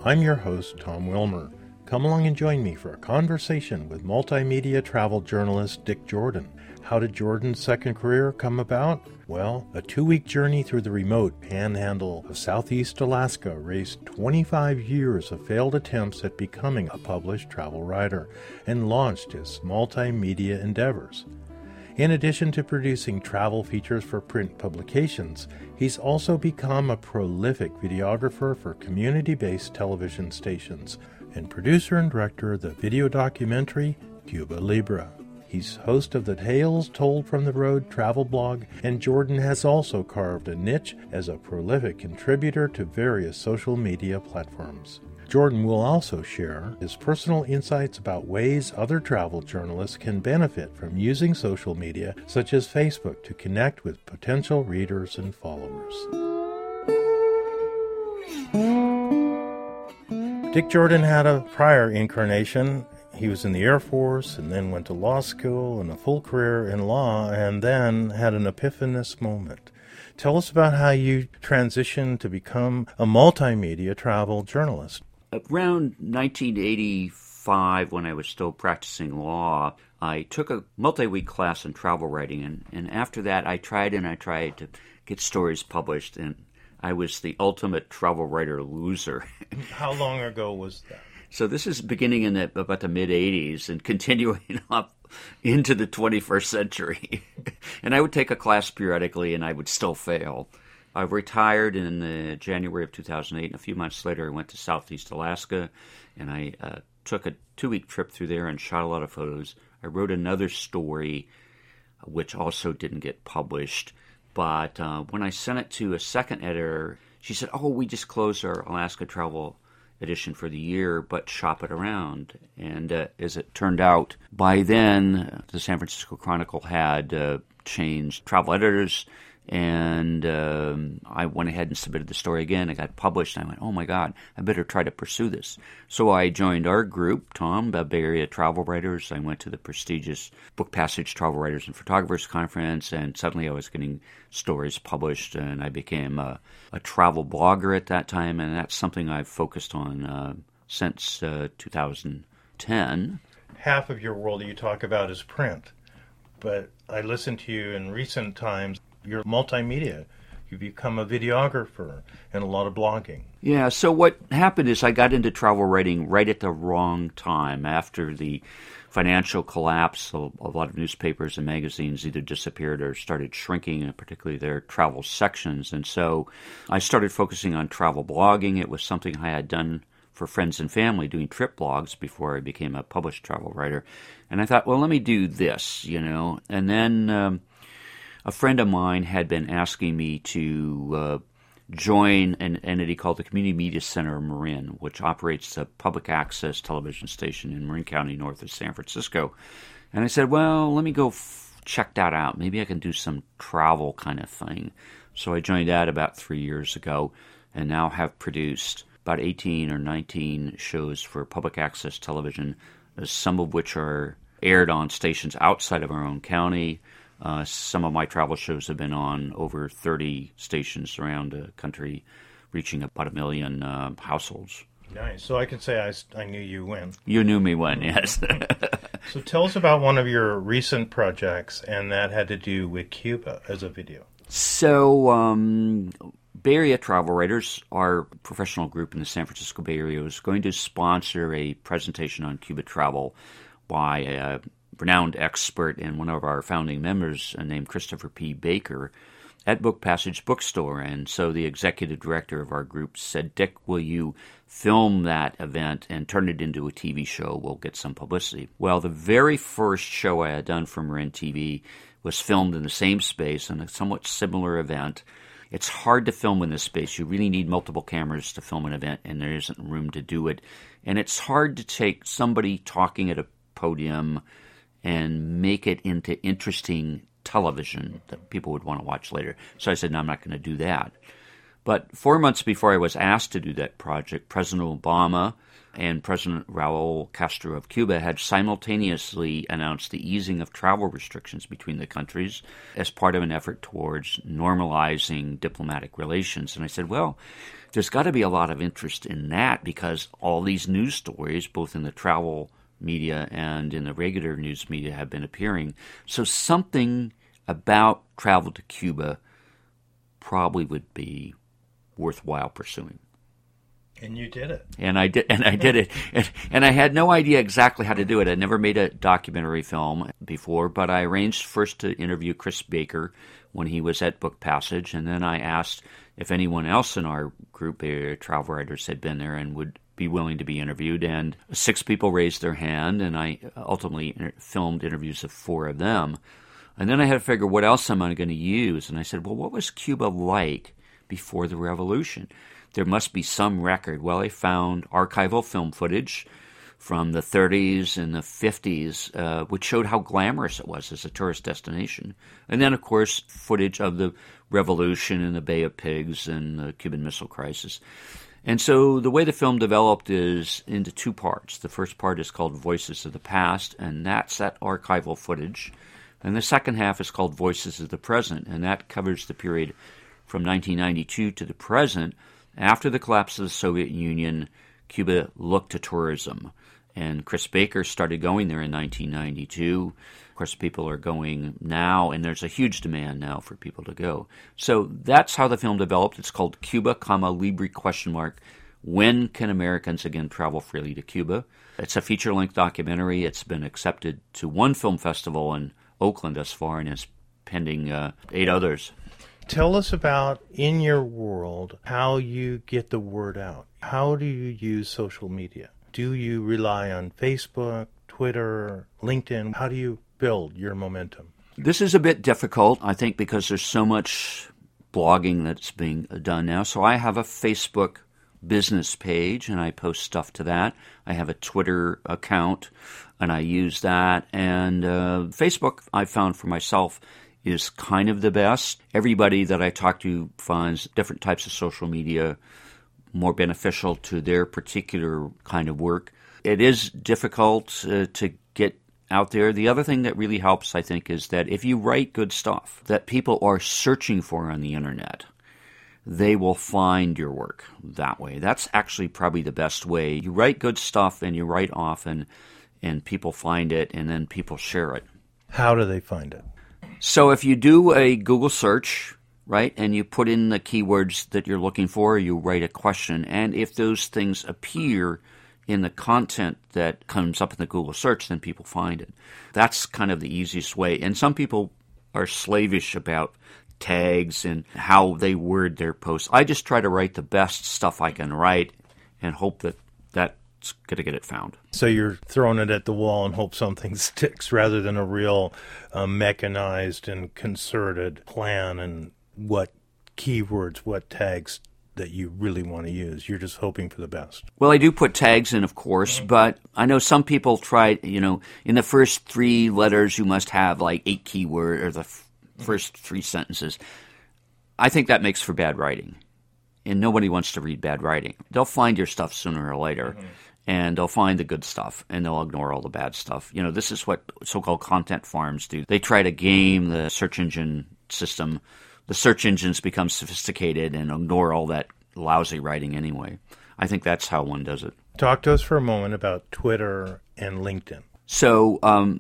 I'm your host, Tom Wilmer. Come along and join me for a conversation with multimedia travel journalist Dick Jordan. How did Jordan's second career come about? Well, a 2-week journey through the remote panhandle of southeast Alaska raised 25 years of failed attempts at becoming a published travel writer and launched his multimedia endeavors. In addition to producing travel features for print publications, he's also become a prolific videographer for community-based television stations and producer and director of the video documentary Cuba Libre. He's host of the Tales Told from the Road travel blog, and Jordan has also carved a niche as a prolific contributor to various social media platforms. Jordan will also share his personal insights about ways other travel journalists can benefit from using social media, such as Facebook, to connect with potential readers and followers. Dick Jordan had a prior incarnation. He was in the Air Force and then went to law school and a full career in law and then had an epiphanous moment. Tell us about how you transitioned to become a multimedia travel journalist. Around 1985, when I was still practicing law, I took a multi-week class in travel writing, and after that I tried to get stories published, and I was the ultimate travel writer loser. How long ago was that? So this is beginning in about the mid-'80s and continuing up into the 21st century. And I would take a class periodically, and I would still fail. I retired in January of 2008, and a few months later I went to Southeast Alaska, and I took a 2-week trip through there and shot a lot of photos. I wrote another story, which also didn't get published. But when I sent it to a second editor, she said, we just closed our Alaska travel edition for the year, but shop it around. And as it turned out, by then, the San Francisco Chronicle had changed travel editors, and I went ahead and submitted the story again. It got published, and I went, oh my God, I better try to pursue this. So I joined our group, Tom, the Bay Area Travel Writers. I went to the prestigious Book Passage Travel Writers and Photographers Conference, and suddenly I was getting stories published, and I became a travel blogger at that time, and that's something I've focused on since 2010. Half of your world you talk about is print, but I listened to you in recent times. You're multimedia. You become a videographer and a lot of blogging. Yeah, so what happened is I got into travel writing right at the wrong time. After the financial collapse, a lot of newspapers and magazines either disappeared or started shrinking, particularly their travel sections. And so I started focusing on travel blogging. It was something I had done for friends and family, doing trip blogs before I became a published travel writer. And I thought, well, let me do this, And then a friend of mine had been asking me to join an entity called the Community Media Center of Marin, which operates a public access television station in Marin County, north of San Francisco. And I said, well, let me go check that out. Maybe I can do some travel kind of thing. So I joined that about 3 years ago and now have produced about 18 or 19 shows for public access television, some of which are aired on stations outside of our own county. Some of my travel shows have been on over 30 stations around the country, reaching about 1 million households. Nice. So I can say I knew you when. You knew me when, yes. So tell us about one of your recent projects, and that had to do with Cuba as a video. So Bay Area Travel Writers, our professional group in the San Francisco Bay Area, is going to sponsor a presentation on Cuba travel by a renowned expert and one of our founding members named Christopher P. Baker at Book Passage Bookstore. And so the executive director of our group said, Dick, will you film that event and turn it into a TV show? We'll get some publicity. Well, the very first show I had done for Marin TV was filmed in the same space in a somewhat similar event. It's hard to film in this space. You really need multiple cameras to film an event, and there isn't room to do it. And it's hard to take somebody talking at a podium and make it into interesting television that people would want to watch later. So I said, no, I'm not going to do that. But 4 months before I was asked to do that project, President Obama and President Raul Castro of Cuba had simultaneously announced the easing of travel restrictions between the countries as part of an effort towards normalizing diplomatic relations. And I said, well, there's got to be a lot of interest in that because all these news stories, both in the travel media and in the regular news media, have been appearing. So something about travel to Cuba probably would be worthwhile pursuing. And you did it. And I did it. And I had no idea exactly how to do it. I'd never made a documentary film before, but I arranged first to interview Chris Baker when he was at Book Passage, and then I asked if anyone else in our group, travel writers, had been there and would be willing to be interviewed. And 6 people raised their hand, and I ultimately filmed interviews of 4 of them. And then I had to figure, what else am I going to use? And I said, well, what was Cuba like before the revolution? There must be some record. Well, I found archival film footage from the 30s and the 50s, which showed how glamorous it was as a tourist destination. And then, of course, footage of the revolution in the Bay of Pigs and the Cuban Missile Crisis. And so the way the film developed is into 2 parts. The first part is called Voices of the Past, and that's that archival footage. And the second half is called Voices of the Present, and that covers the period from 1992 to the present. After the collapse of the Soviet Union, Cuba looked to tourism, and Chris Baker started going there in 1992. Of course, people are going now, and there's a huge demand now for people to go. So that's how the film developed. It's called Cuba, Libre ? When can Americans again travel freely to Cuba? It's a feature-length documentary. It's been accepted to 1 film festival in Oakland thus far, and is pending 8 others. Tell us about, in your world, how you get the word out. How do you use social media? Do you rely on Facebook, Twitter, LinkedIn? How do you build your momentum? This is a bit difficult, I think, because there's so much blogging that's being done now. So I have a Facebook business page, and I post stuff to that. I have a Twitter account, and I use that. And Facebook, I found for myself, is kind of the best. Everybody that I talk to finds different types of social media more beneficial to their particular kind of work. It is difficult to get out there. The other thing that really helps, I think, is that if you write good stuff that people are searching for on the internet, they will find your work that way. That's actually probably the best way. You write good stuff and you write often, and people find it, and then people share it. How do they find it? So if you do a Google search, right, and you put in the keywords that you're looking for, you write a question, and if those things appear in the content that comes up in the Google search, then people find it. That's kind of the easiest way. And some people are slavish about tags and how they word their posts. I just try to write the best stuff I can write and hope that that's going to get it found. So you're throwing it at the wall and hope something sticks rather than a real mechanized and concerted plan and what keywords, what tags that you really want to use. You're just hoping for the best. Well, I do put tags in, of course, but I know some people try, in the first 3 letters you must have like 8 keywords, or the first 3 sentences. I think that makes for bad writing, and nobody wants to read bad writing. They'll find your stuff sooner or later, and they'll find the good stuff, and they'll ignore all the bad stuff. This is what so-called content farms do. They try to game the search engine system. The search engines become sophisticated and ignore all that lousy writing anyway. I think that's how one does it. Talk to us for a moment about Twitter and LinkedIn. So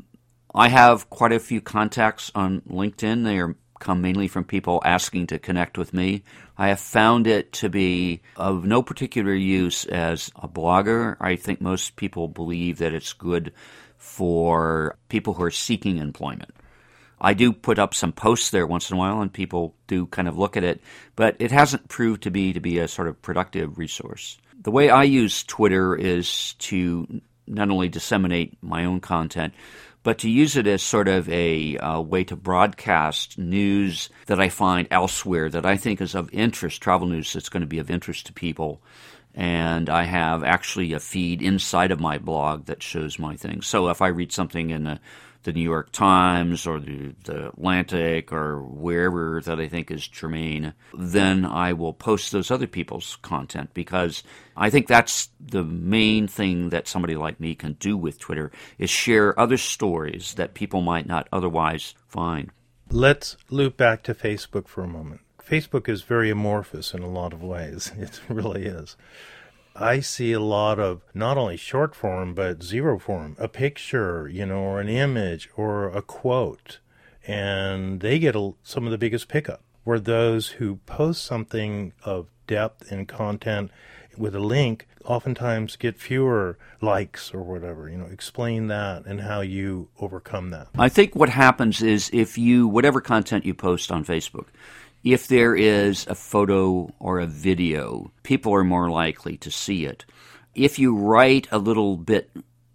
I have quite a few contacts on LinkedIn. They come mainly from people asking to connect with me. I have found it to be of no particular use as a blogger. I think most people believe that it's good for people who are seeking employment. I do put up some posts there once in a while, and people do kind of look at it, but it hasn't proved to be a sort of productive resource. The way I use Twitter is to not only disseminate my own content, but to use it as sort of a way to broadcast news that I find elsewhere that I think is of interest, travel news that's going to be of interest to people. And I have actually a feed inside of my blog that shows my things. So if I read something in the the New York Times or the Atlantic or wherever that I think is germane, then I will post those other people's content, because I think that's the main thing that somebody like me can do with Twitter, is share other stories that people might not otherwise find. Let's loop back to Facebook for a moment. Facebook is very amorphous in a lot of ways. It really is. I see a lot of not only short form, but zero form, a picture, or an image or a quote, and they get some of the biggest pickup, where those who post something of depth and content with a link oftentimes get fewer likes or whatever. Explain that and how you overcome that. I think what happens is whatever content you post on Facebook, if there is a photo or a video, people are more likely to see it. If you write a little bit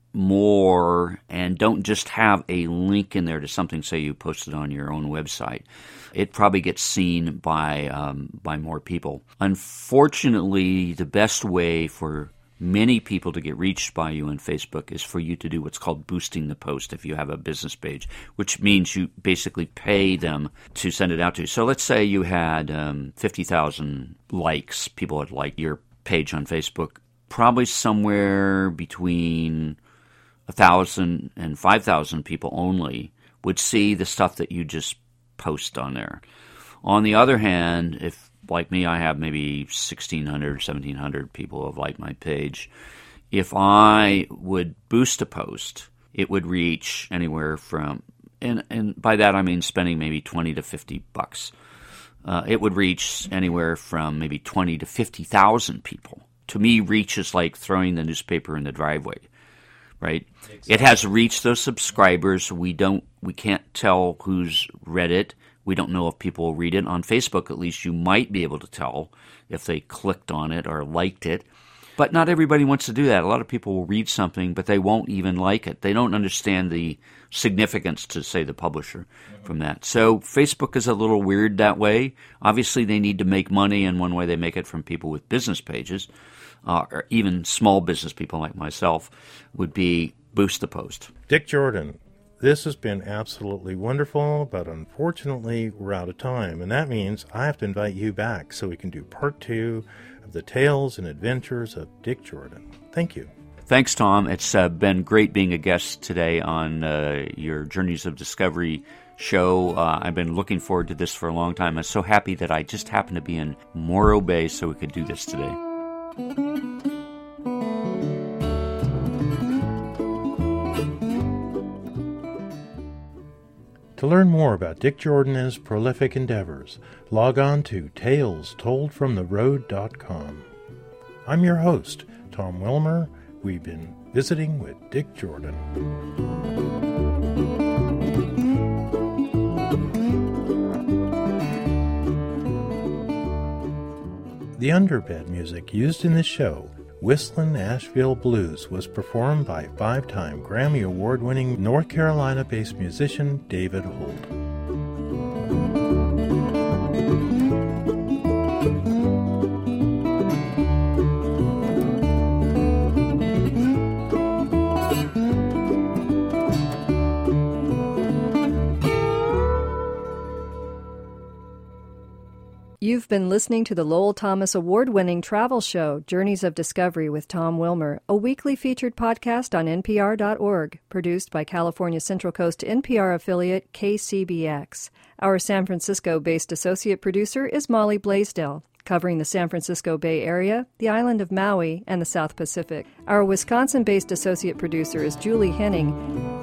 more and don't just have a link in there to something, say you posted on your own website, it probably gets seen by more people. Unfortunately, the best way for many people to get reached by you on Facebook is for you to do what's called boosting the post if you have a business page, which means you basically pay them to send it out to you. So let's say you had 50,000 likes. People had liked your page on Facebook. Probably somewhere between 1,000 and 5,000 people only would see the stuff that you just post on there. On the other hand, if like me, I have maybe 1,600, 1,700 people who have liked my page. If I would boost a post, it would reach anywhere from, and by that I mean spending maybe $20 to $50. It would reach anywhere from maybe 20 to 50,000 people. To me, reach is like throwing the newspaper in the driveway, right? Exactly. It has reached those subscribers. We can't tell who's read it. We don't know if people will read it. On Facebook, at least, you might be able to tell if they clicked on it or liked it. But not everybody wants to do that. A lot of people will read something, but they won't even like it. They don't understand the significance to, say, the publisher from that. So Facebook is a little weird that way. Obviously, they need to make money, and one way they make it from people with business pages, or even small business people like myself, would be boost the post. Dick Jordan. This has been absolutely wonderful, but unfortunately, we're out of time, and that means I have to invite you back so we can do part 2 of the tales and adventures of Dick Jordan. Thank you. Thanks, Tom. It's been great being a guest today on your Journeys of Discovery show. I've been looking forward to this for a long time. I'm so happy that I just happened to be in Morro Bay so we could do this today. To learn more about Dick Jordan and his prolific endeavors, log on to TalesToldFromTheRoad.com. I'm your host, Tom Wilmer. We've been visiting with Dick Jordan. The underbed music used in this show, Whistlin' Asheville Blues, was performed by 5-time Grammy Award-winning North Carolina-based musician David Holt. You've been listening to the Lowell Thomas Award-winning travel show, Journeys of Discovery with Tom Wilmer, a weekly featured podcast on NPR.org, produced by California Central Coast NPR affiliate KCBX. Our San Francisco-based associate producer is Molly Blaisdell, covering the San Francisco Bay Area, the island of Maui, and the South Pacific. Our Wisconsin-based associate producer is Julie Henning.